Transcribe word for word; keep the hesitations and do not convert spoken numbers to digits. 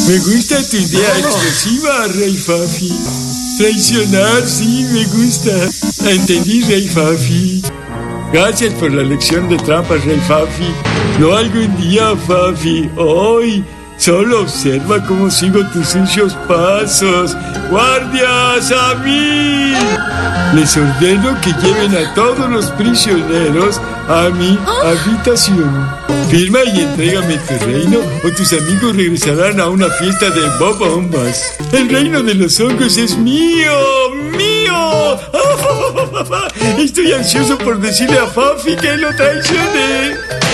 Me gusta tu idea explosiva, Rey Fafi. Traicionar, sí, me gusta. Entendí, Rey Fafi. Gracias por la lección de trampas, Rey Fafi. Lo algún día, Fafi. Hoy solo observa cómo sigo tus sucios pasos. ¡Guardias, a mí! Les ordeno que lleven a todos los prisioneros a mi habitación. Firma y entrégame tu reino o tus amigos regresarán a una fiesta de bombas. El reino de los hongos es mío, mío. Estoy ansioso por decirle a Fafi que lo traicione.